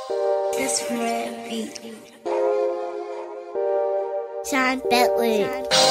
This red beat. Sean Bentley.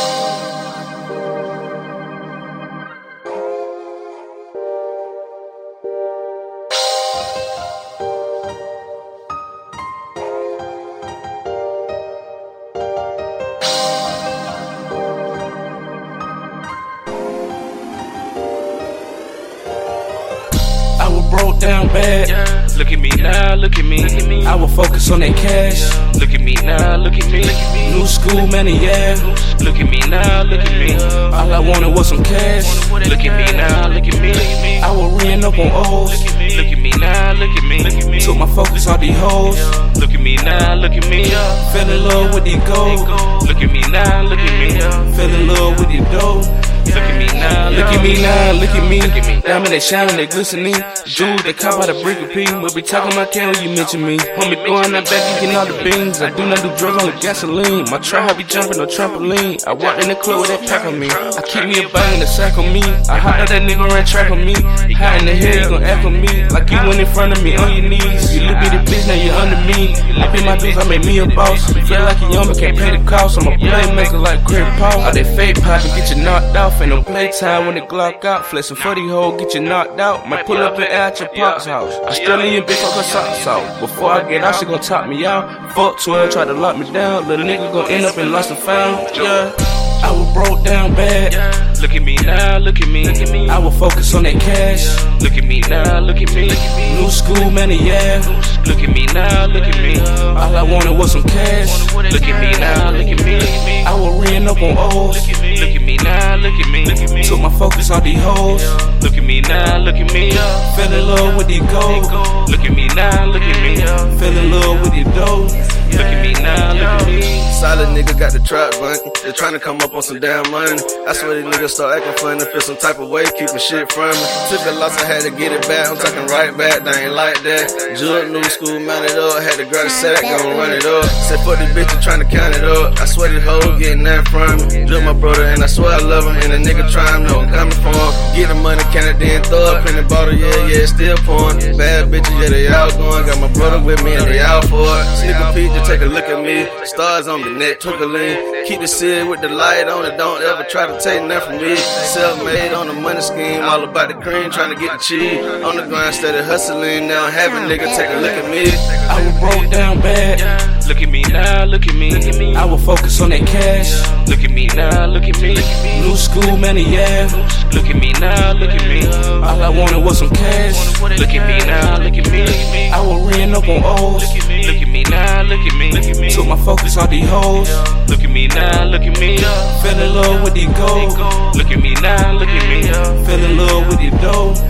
I was broke down bad. Look at me now, look at me. I will focus on that cash. Look at me now, look at me. New school, man, yeah. Look at me now, look at me. All I wanted was some cash. Look at me now, look at me. I was reading up on O's. Look at me now, look at me. Took my focus off these hoes. Look at me now, look at me. Fell in love with these gold. Look at me now, look at me. Fell in love with these dough. Look at me now, Look at me now, look at me. Diamond, they shining, they glistening. Jewels, they cop out a brick of pee. We'll be talking about can when you mention me. Homie, throwing that back, getting all the beans. I do not do drugs, only gasoline. My trap, I be jumping on trampoline. I walk in the club with that pack on me. I keep me a bag in the sack on me. I hot out that nigga ran track on me. Hot in the head, you gon' act on me. Like you went in front of me on your knees. You look at the bitch, now you under me. I pay my dues, I made me a boss. Feel like a young, but can't pay the cost. I'm a playmaker like Chris Paul. All that fake poppin', get you knocked off. Ain't no playtime when the Glock out. Flexin' for the hoe, get you knocked out. Might pull up and out your pop's house. Australian bitch, fuck her socks out. Before I get out, she gon' top me out. Fuck 12, try to lock me down. Little nigga gon' end up in lost and found. Yeah. I was broke down bad. Look at me now, look at me. I will focus on that cash. Look at me now, look at me. New school, man, yeah. Look at me now, look at me. All I wanted was some cash. Look at me now, look at me. I was reading up on O's. Look at me now, look at me. Took my focus off these hoes. Look at me now, look at me. Fell in love with these gold. Look at me now, look at me. Fell in love with these dough. Look at me now, look at me. Solid nigga got the trap bunking. They tryna come up on some damn money. I swear these niggas start acting funny. Feel some type of way, keeping shit from me. Took the loss, I had to get it back. I'm talking right back, they ain't like that. Jewel, new school, mounted up. Had to grab the sack, gon' run it up. Said fuck this bitch, I'm tryna count it up. I swear this hoe getting that from me. Drill my brother, and I swear I love him. And the nigga trying know I'm coming for him. Get the money, can it then throw up in the bottle, yeah, still pouring. Bad bitches, yeah, they out going. Got my brother with me, and they out for it. Sneak a peek, just take a look at me. Stars on the neck, twinkling. Keep the seal with the light on it, don't ever try to take nothing from me. Self-made on the money scheme, all about the cream, trying to get the cheese. On the grind, steady hustling, now having nigga take a look at me. I was broke down bad. Look at me now, look at me. I will focus on that cash. Look at me now, look at me. New school, man, yeah. Look at me now, look at me. All I wanted was some cash. Look at me now, look at me. I was reading up on O's. Look at me now, look at me. Took my focus off these hoes. Look at me now, look at me. Fell in love with these gold. Look at me now, look at me. Fell in love with these dough.